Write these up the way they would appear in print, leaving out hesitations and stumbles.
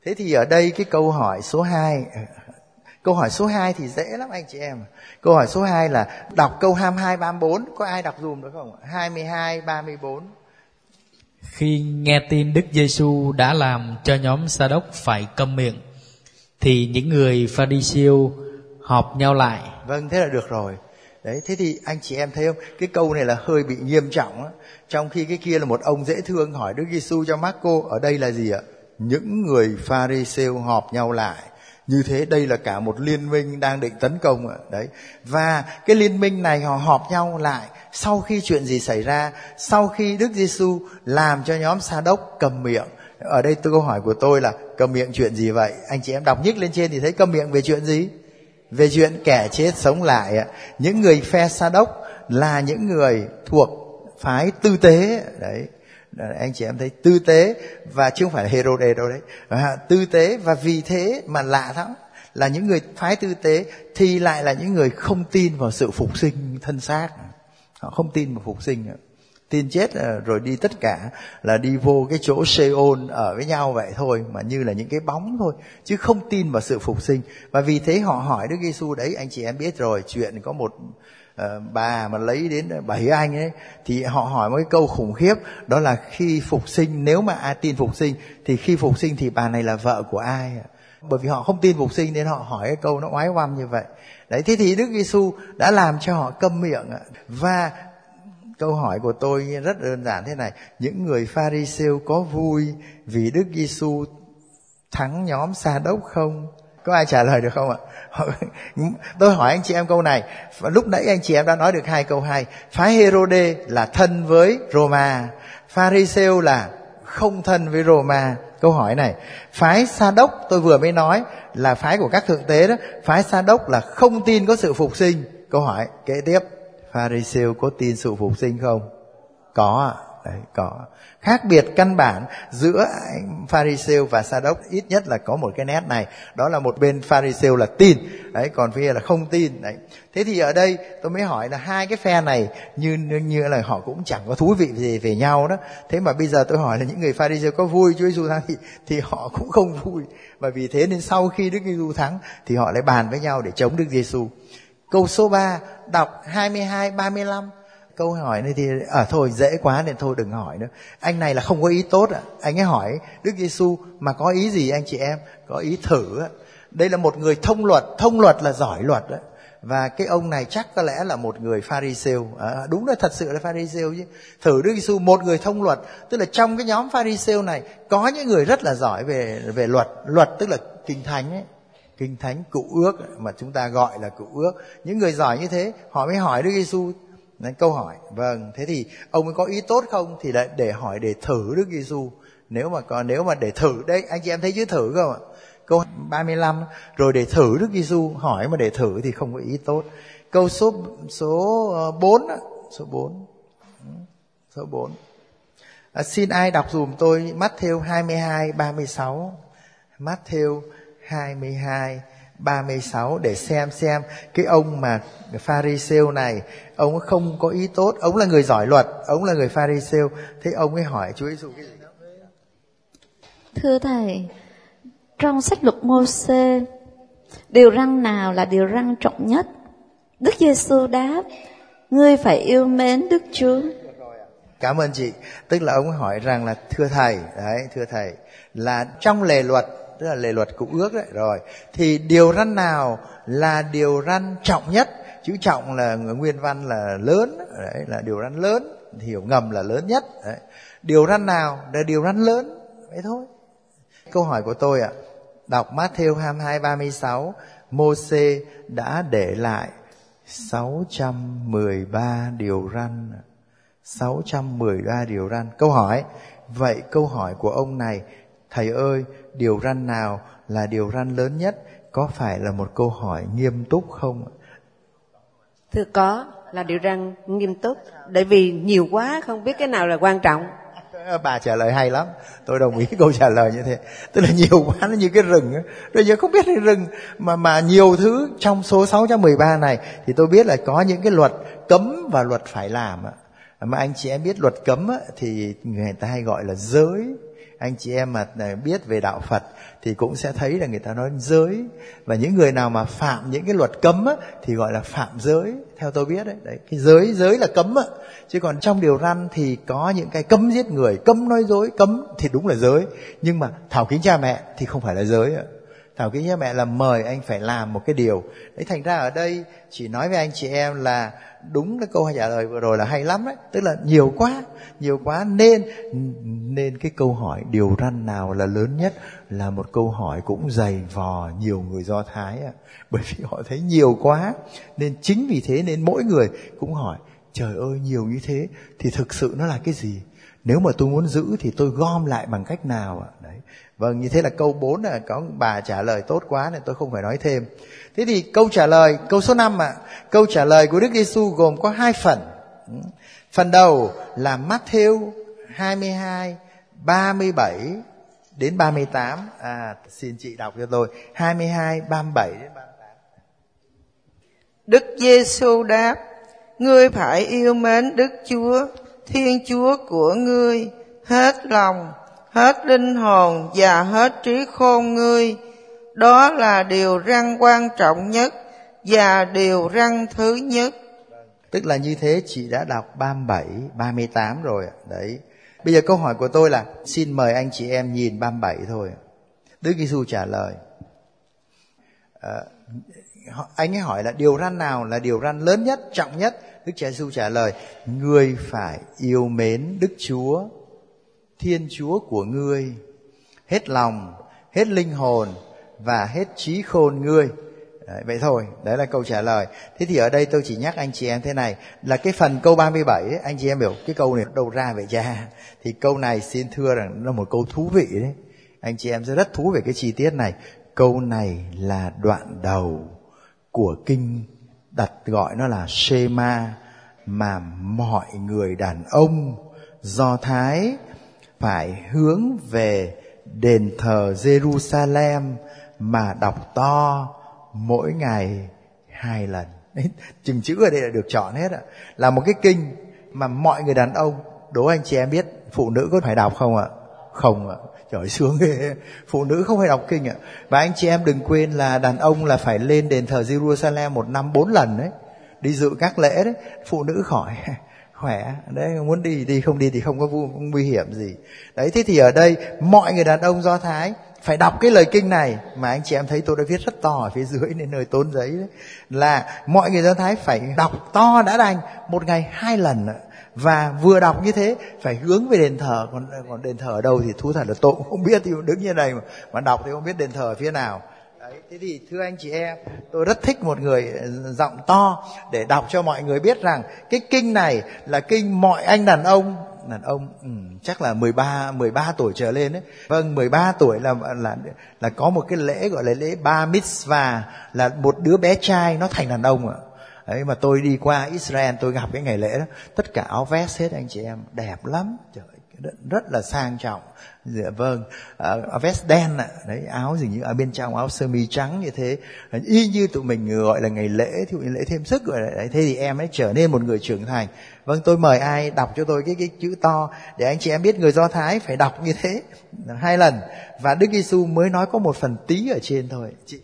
Thế thì ở đây cái câu hỏi số 2, câu hỏi số 2 thì dễ lắm anh chị em. Câu hỏi số 2 là đọc câu 22, 34. Có ai đọc dùm được không? 22, 34. Khi nghe tin Đức Giêsu đã làm cho nhóm Sa-đốc phải câm miệng, thì những người Pha-ri-siêu họp nhau lại. Vâng, thế là được rồi. Đấy, thế thì anh chị em thấy không? Cái câu này là hơi bị nghiêm trọng á. Trong khi cái kia là một ông dễ thương hỏi Đức Giêsu cho Marco, ở đây là gì ạ? Những người Pha-ri-siêu họp nhau lại. Như thế đây là cả một liên minh đang định tấn công ạ. Đấy. Và cái liên minh này họ họp nhau lại sau khi chuyện gì xảy ra? Sau khi Đức Giêsu làm cho nhóm Sa-đốc cầm miệng. Ở đây câu hỏi của tôi là cầm miệng chuyện gì vậy? Anh chị em đọc nhích lên trên thì thấy cầm miệng về chuyện gì? Về chuyện kẻ chết sống lại ạ. Những người phe Sa-đốc là những người thuộc phái tư tế. Đấy. Anh chị em thấy tư tế, và chứ không phải là Herode đâu đấy. Tư tế, và vì thế mà lạ lắm là những người phái tư tế thì lại là những người không tin vào sự phục sinh thân xác. Họ không tin vào phục sinh. Tin chết rồi đi tất cả là đi vô cái chỗ Sheol ở với nhau vậy thôi, mà như là những cái bóng thôi, chứ không tin vào sự phục sinh. Và vì thế họ hỏi Đức Giêsu đấy. Anh chị em biết rồi, chuyện có một bà mà lấy đến 7 anh ấy, thì họ hỏi một cái câu khủng khiếp, đó là khi phục sinh, nếu mà ai tin phục sinh thì khi phục sinh thì bà này là vợ của ai? Bởi vì họ không tin phục sinh nên họ hỏi cái câu nó oái oăm như vậy. Đấy, thế thì Đức Giêsu đã làm cho họ câm miệng. Và câu hỏi của tôi rất đơn giản thế này: những người Pha-ri-siêu có vui vì Đức Giêsu thắng nhóm Sa-đốc không? Có ai trả lời được không ạ? Tôi hỏi anh chị em câu này. Lúc nãy anh chị em đã nói được 2 câu hay. Phái Herode là thân với Roma, Pha-ri-siêu là không thân với Roma. Câu hỏi này, phái Sa-đốc tôi vừa mới nói là phái của các thượng tế đó. Phái Sa-đốc là không tin có sự phục sinh. Câu hỏi kế tiếp, Pha-ri-siêu có tin sự phục sinh không? Có ạ. Đấy, có. Khác biệt căn bản giữa Pha-ri-siêu và Sa-đốc ít nhất là có một cái nét này, đó là một bên Pha-ri-siêu là tin, đấy, còn phía là không tin. Đấy. Thế thì ở đây tôi mới hỏi là hai cái phe này như là họ cũng chẳng có thú vị gì về nhau đó. Thế mà bây giờ tôi hỏi là những người Pha-ri-siêu có vui Chúa Giêsu thắng thì họ cũng không vui. Và vì thế nên sau khi Đức Giêsu thắng thì họ lại bàn với nhau để chống Đức Giêsu. Câu số 3 đọc 22, 35. Câu hỏi này thì thôi dễ quá nên thôi đừng hỏi nữa. Anh này là không có ý tốt ạ. Anh ấy hỏi Đức Giêsu mà có ý gì anh chị em? Có ý thử ạ. Đây là một người thông luật là giỏi luật ạ. Và cái ông này chắc có lẽ là một người Pha-ri-siêu. Đúng là thật sự là Pha-ri-siêu chứ. Thử Đức Giêsu một người thông luật, tức là trong cái nhóm Pha-ri-siêu này có những người rất là giỏi về luật tức là kinh thánh ấy. Kinh thánh cựu ước mà chúng ta gọi là cựu ước. Những người giỏi như thế họ mới hỏi Đức Giêsu câu hỏi. Vâng, thế thì ông ấy có ý tốt không thì lại để hỏi để thử Đức Giêsu. Nếu mà để thử đây, anh chị em thấy chữ thử không ạ? Câu 35 rồi để thử Đức Giêsu, hỏi mà để thử thì không có ý tốt. Câu số 4 số 4. Xin ai đọc dùm tôi Mát-thêu 22 36. Mát-thêu 22 36 để xem cái ông mà Pha-ri-siêu này, ông không có ý tốt, ông là người giỏi luật, ông là người Pha-ri-siêu, thế ông ấy hỏi Chúa Giêsu cái gì? Thưa thầy, trong sách luật Mô-sê, điều răn nào là điều răn trọng nhất? Đức Giêsu đáp, ngươi phải yêu mến Đức Chúa. Cảm ơn chị. Tức là ông ấy hỏi rằng là thưa thầy, là trong lề luật, tức là lề luật cựu ước đấy, rồi thì điều răn nào là điều răn trọng nhất? Chữ trọng là nguyên văn là lớn, đấy, là điều răn lớn, hiểu ngầm là lớn nhất. Đấy. Điều răn nào là điều răn lớn? Vậy thôi. Câu hỏi của tôi ạ, đọc Mát-thêu 22 36, Mô-sê đã để lại 613 điều răn. 613 điều răn. Câu hỏi, vậy câu hỏi của ông này, thầy ơi, điều răn nào là điều răn lớn nhất? Có phải là một câu hỏi nghiêm túc không? Thưa, có, là điều răn nghiêm túc. Bởi vì nhiều quá không biết cái nào là quan trọng. Bà trả lời hay lắm, tôi đồng ý câu trả lời như thế. Tức là nhiều quá, nó như cái rừng ấy. Rồi giờ không biết cái rừng mà nhiều thứ. Trong số 613 này thì tôi biết là có những cái luật cấm và luật phải làm. Mà anh chị em biết luật cấm thì người ta hay gọi là giới. Anh chị em mà biết về đạo Phật thì cũng sẽ thấy là người ta nói giới. Và những người nào mà phạm những cái luật cấm á, thì gọi là phạm giới. Theo tôi biết đấy, cái giới là cấm á. Chứ còn trong điều răn thì có những cái cấm giết người, cấm nói dối, cấm thì đúng là giới. Nhưng mà thảo kính cha mẹ thì không phải là giới ạ. Thảo kính cha mẹ là mời anh phải làm một cái điều. Đấy, thành ra ở đây chỉ nói với anh chị em là đúng cái câu trả lời vừa rồi là hay lắm đấy. Tức là nhiều quá nên cái câu hỏi điều răn nào là lớn nhất là một câu hỏi cũng dày vò nhiều người Do Thái ạ. Bởi vì họ thấy nhiều quá, nên chính vì thế nên mỗi người cũng hỏi, trời ơi nhiều như thế thì thực sự nó là cái gì? Nếu mà tôi muốn giữ thì tôi gom lại bằng cách nào ạ? Đấy. Vâng, như thế là câu 4 là có bà trả lời tốt quá nên tôi không phải nói thêm. Thế thì câu trả lời, câu số 5 ạ. Câu trả lời của Đức Giêsu gồm có 2 phần. Phần đầu là Matthew 22, 37 đến 38. Xin chị đọc cho tôi. 22, 37 đến 38. Đức Giêsu đáp: Ngươi phải yêu mến Đức Chúa, Thiên Chúa của ngươi, hết lòng, hết linh hồn và hết trí khôn ngươi. Đó là điều răn quan trọng nhất và điều răn thứ nhất. Tức là như thế chị đã đọc 37, 38 rồi. Đấy. Bây giờ câu hỏi của tôi là xin mời anh chị em nhìn 37 thôi. Đức Giêsu trả lời. Anh ấy hỏi là điều răn nào là điều răn lớn nhất, trọng nhất? Đức Chúa Giêsu trả lời: ngươi phải yêu mến Đức Chúa, Thiên Chúa của ngươi, hết lòng, hết linh hồn và hết trí khôn ngươi. Đấy, vậy thôi, đấy là câu trả lời. Thế thì ở đây tôi chỉ nhắc anh chị em thế này, là cái phần câu 37 ấy, anh chị em hiểu cái câu này đâu ra vậy cha? Thì câu này xin thưa rằng nó là một câu thú vị đấy. Anh chị em sẽ rất thú về cái chi tiết này. Câu này là đoạn đầu của kinh đặt gọi nó là Shema, mà mọi người đàn ông Do Thái phải hướng về đền thờ Jerusalem mà đọc to mỗi ngày 2 lần. Chừng chữ ở đây là được chọn hết ạ. Là một cái kinh mà mọi người đàn ông, đố anh chị em biết phụ nữ có phải đọc không ạ? Không ạ. Trời sướng ghê. Phụ nữ không phải đọc kinh ạ. Và anh chị em đừng quên là đàn ông là phải lên đền thờ Jerusalem 1 năm 4 lần đấy, đi dự các lễ đấy. Phụ nữ khỏi khỏe đấy, muốn đi không đi thì không có nguy hiểm gì. Đấy, thế thì ở đây mọi người đàn ông Do Thái phải đọc cái lời kinh này, mà anh chị em thấy tôi đã viết rất to ở phía dưới nên nơi tốn giấy đấy, là mọi người Do Thái phải đọc to đã đành, 1 ngày 2 lần. Và vừa đọc như thế phải hướng về đền thờ. Còn đền thờ ở đâu thì thú thật là tôi cũng không biết, thì đứng như này mà đọc thì không biết đền thờ ở phía nào. Đấy, thế thì thưa anh chị em, tôi rất thích một người giọng to để đọc cho mọi người biết rằng cái kinh này là kinh mọi anh đàn ông chắc là 13 tuổi trở lên đấy. Vâng, 13 tuổi là có một cái lễ gọi là lễ Bar Mitzvah, là một đứa bé trai nó thành đàn ông ạ. Đấy, mà tôi đi qua Israel tôi gặp cái ngày lễ đó, tất cả áo vest hết anh chị em, đẹp lắm, trời, rất là sang trọng. Dạ vâng, áo vest đen ạ, đấy, áo gì như ở bên trong áo sơ mi trắng như thế, y như tụi mình gọi là ngày lễ, thì lễ thêm sức gọi là đấy. Thế thì em ấy trở nên một người trưởng thành. Vâng, tôi mời ai đọc cho tôi cái chữ to để anh chị em biết người Do Thái phải đọc như thế 2 lần, và Đức Giêsu mới nói có một phần tí ở trên thôi. Chị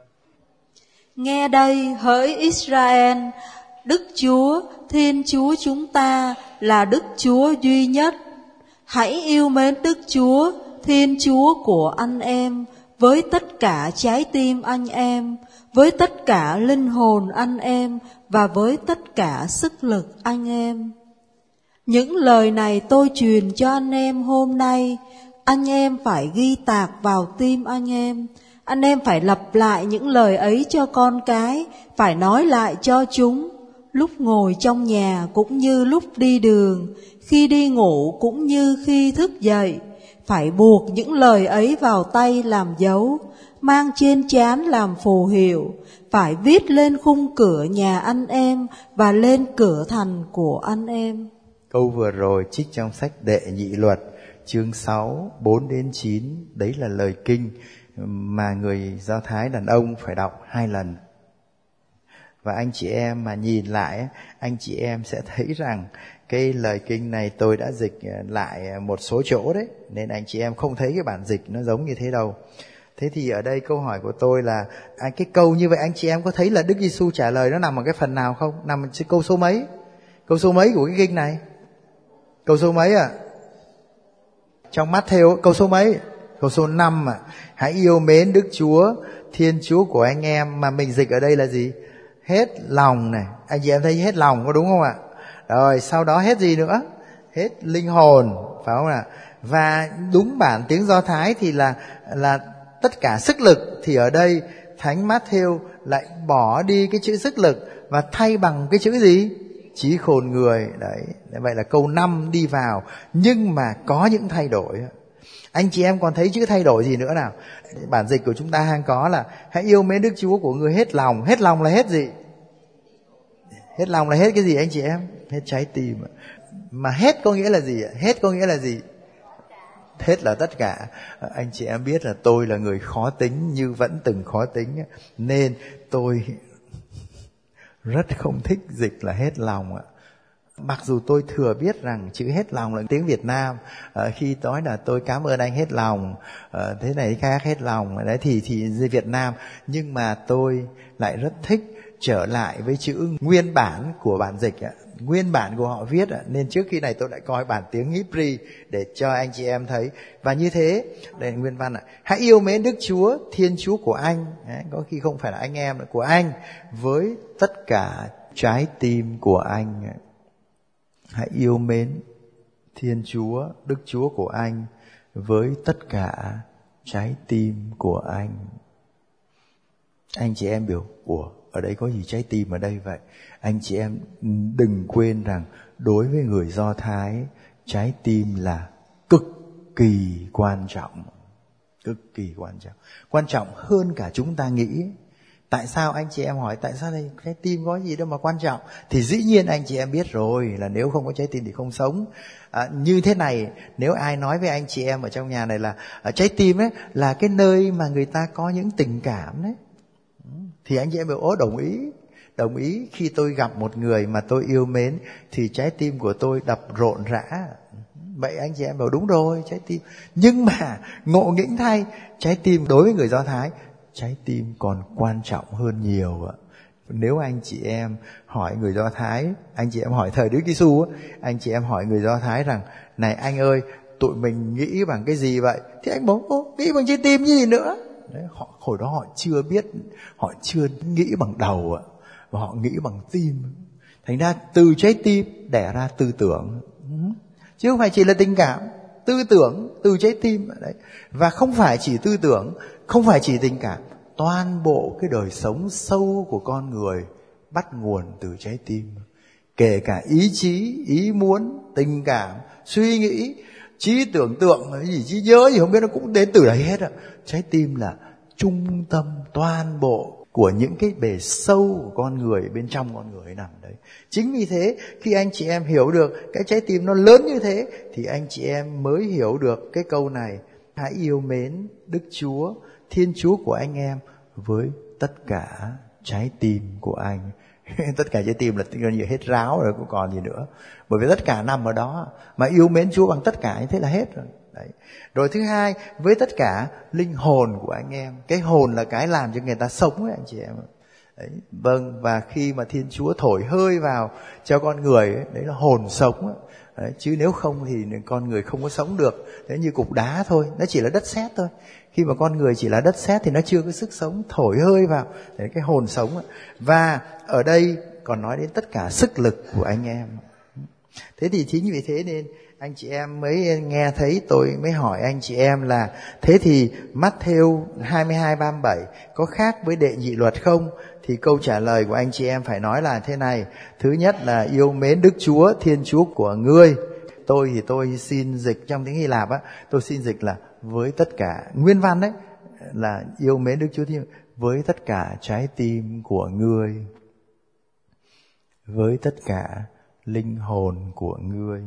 nghe đây hỡi Israel, Đức Chúa, Thiên Chúa chúng ta là Đức Chúa duy nhất. Hãy yêu mến Đức Chúa, Thiên Chúa của anh em, với tất cả trái tim anh em, với tất cả linh hồn anh em, và với tất cả sức lực anh em. Những lời này tôi truyền cho anh em hôm nay, anh em phải ghi tạc vào tim anh em. Anh em phải lặp lại những lời ấy cho con cái, phải nói lại cho chúng, lúc ngồi trong nhà cũng như lúc đi đường, khi đi ngủ cũng như khi thức dậy. Phải buộc những lời ấy vào tay làm dấu, mang trên trán làm phù hiệu, phải viết lên khung cửa nhà anh em và lên cửa thành của anh em. Câu vừa rồi trích trong sách Đệ Nhị Luật, chương 6, 4 đến 9. Đấy là lời kinh mà người Do Thái đàn ông phải đọc 2 lần. Và anh chị em mà nhìn lại, anh chị em sẽ thấy rằng cái lời kinh này tôi đã dịch lại một số chỗ đấy, nên anh chị em không thấy cái bản dịch nó giống như thế đâu. Thế thì ở đây câu hỏi của tôi là cái câu như vậy anh chị em có thấy là Đức Giêsu trả lời nó nằm ở cái phần nào không? Nằm ở câu số mấy? Câu số mấy của cái kinh này? Câu số mấy ạ? Trong Matthew câu số mấy? Câu số 5 ạ. Hãy yêu mến Đức Chúa, Thiên Chúa của anh em, mà mình dịch ở đây là gì? Hết lòng này. Anh chị em thấy hết lòng có đúng không ạ? Rồi sau đó hết gì nữa? Hết linh hồn, phải không ạ? Và đúng bản tiếng Do Thái thì là tất cả sức lực, thì ở đây Thánh Matthew lại bỏ đi cái chữ sức lực và thay bằng cái chữ gì? Trí khôn người. Đấy, vậy là câu 5 đi vào, nhưng mà có những thay đổi. Anh chị em còn thấy chữ thay đổi gì nữa nào? Bản dịch của chúng ta đang có là hãy yêu mến Đức Chúa của người hết lòng. Hết lòng là hết gì? Hết lòng là hết cái gì anh chị em? Hết trái tim. Mà hết có nghĩa là gì? Hết có nghĩa là gì? Hết là tất cả. Anh chị em biết là tôi là người khó tính, như vẫn từng khó tính, nên tôi rất không thích dịch là hết lòng ạ. Mặc dù tôi thừa biết rằng chữ hết lòng là tiếng Việt Nam, khi nói là tôi cảm ơn anh hết lòng, thế này khác hết lòng, đấy thì Việt Nam, nhưng mà tôi lại rất thích trở lại với chữ nguyên bản của bản dịch ạ. Nguyên bản của họ viết ạ. Nên trước khi này tôi đã coi bản tiếng Hebrew để cho anh chị em thấy. Và như thế, đây là nguyên văn ạ. Hãy yêu mến Đức Chúa, Thiên Chúa của anh, đấy, có khi không phải là anh em, của anh, với tất cả trái tim của anh. Hãy yêu mến Thiên Chúa, Đức Chúa của anh, với tất cả trái tim của anh. Anh chị em biểu, ở đây có gì trái tim ở đây vậy? Anh chị em đừng quên rằng đối với người Do Thái, trái tim là cực kỳ quan trọng. Cực kỳ quan trọng. Quan trọng hơn cả chúng ta nghĩ. Tại sao anh chị em hỏi tại sao đây trái tim có gì đâu mà quan trọng? Thì dĩ nhiên anh chị em biết rồi, là nếu không có trái tim thì không sống. Như thế này, nếu ai nói với anh chị em ở trong nhà này là trái tim ấy là cái nơi mà người ta có những tình cảm đấy, thì anh chị em bảo đồng ý. Đồng ý. Khi tôi gặp một người mà tôi yêu mến thì trái tim của tôi đập rộn rã. Vậy anh chị em bảo đúng rồi, trái tim. Nhưng mà ngộ nghĩnh thay, trái tim đối với người Do Thái, trái tim còn quan trọng hơn nhiều ạ. Nếu anh chị em hỏi người Do Thái, anh chị em hỏi thời Đức Giêsu, anh chị em hỏi người Do Thái rằng này anh ơi, tụi mình nghĩ bằng cái gì vậy? Thì anh bảo nghĩ bằng trái tim gì nữa. Đấy, hồi đó họ chưa biết, họ chưa nghĩ bằng đầu ạ, và họ nghĩ bằng tim. Thành ra từ trái tim đẻ ra tư tưởng, chứ không phải chỉ là tình cảm. Tư tưởng từ trái tim đấy. Và không phải chỉ tư tưởng, không phải chỉ tình cảm, toàn bộ cái đời sống sâu của con người bắt nguồn từ trái tim. Kể cả ý chí, ý muốn, tình cảm, suy nghĩ, trí tưởng tượng, trí nhớ gì không biết, nó cũng đến từ đấy hết ạ. Trái tim là trung tâm toàn bộ của những cái bề sâu của con người, bên trong con người nằm đấy. Chính vì thế khi anh chị em hiểu được cái trái tim nó lớn như thế, thì anh chị em mới hiểu được cái câu này: hãy yêu mến Đức Chúa, Thiên Chúa của anh em, với tất cả trái tim của anh. Tất cả trái tim là gần như hết ráo rồi, cũng còn gì nữa. Bởi vì tất cả nằm ở đó. Mà yêu mến Chúa bằng tất cả như thế là hết rồi. Đấy. Rồi thứ hai, với tất cả linh hồn của anh em. Cái hồn là cái làm cho người ta sống ấy anh chị em. Đấy. Vâng, và khi mà Thiên Chúa thổi hơi vào cho con người ấy, đấy là hồn sống ấy. Đấy. Chứ nếu không thì con người không có sống được. Thế như cục đá thôi, nó chỉ là đất sét thôi. Khi mà con người chỉ là đất sét thì nó chưa có sức sống, thổi hơi vào để cái hồn sống ấy. Và ở đây còn nói đến tất cả sức lực của anh em. Thế thì chính vì thế nên anh chị em mới nghe thấy tôi mới hỏi anh chị em là thế thì Matthew 22:37 có khác với đệ nhị luật không? Thì câu trả lời của anh chị em phải nói là thế này: thứ nhất là yêu mến Đức Chúa, Thiên Chúa của ngươi. Tôi xin dịch trong tiếng Hy Lạp á, tôi xin dịch là với tất cả, nguyên văn đấy là yêu mến Đức Chúa Thiên với tất cả trái tim của ngươi, với tất cả linh hồn của ngươi,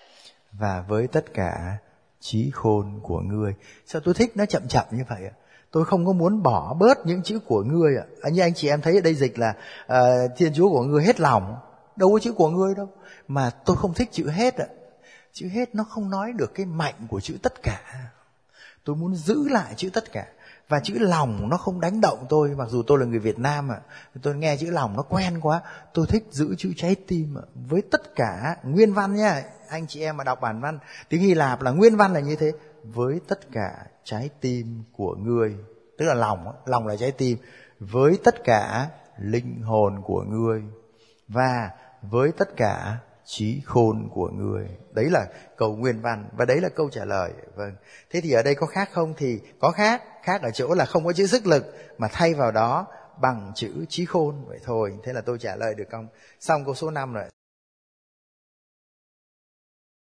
và với tất cả trí khôn của ngươi. Sao tôi thích nó chậm chậm như vậy ạ? Tôi không có muốn bỏ bớt những chữ của ngươi ạ. Như anh chị em thấy ở đây dịch là Thiên Chúa của ngươi hết lòng. Đâu có chữ của ngươi đâu. Mà tôi không thích chữ hết ạ. Chữ hết nó không nói được cái mạnh của chữ tất cả. Tôi muốn giữ lại chữ tất cả. Và chữ lòng nó không đánh động tôi. Mặc dù tôi là người Việt Nam ạ, tôi nghe chữ lòng nó quen quá. Tôi thích giữ chữ trái tim ạ. Với tất cả nguyên văn nha. Anh chị em mà đọc bản văn tiếng Hy Lạp là nguyên văn là như thế. Với tất cả trái tim của ngươi. Tức là lòng là trái tim. Với tất cả linh hồn của ngươi. Và với tất cả trí khôn của người. Đấy là câu nguyên văn và đấy là câu trả lời. Vâng. Thế thì ở đây có khác không? Thì có khác. Khác ở chỗ là không có chữ sức lực mà thay vào đó bằng chữ trí khôn vậy thôi. Thế là tôi trả lời được không? Xong câu số 5 rồi.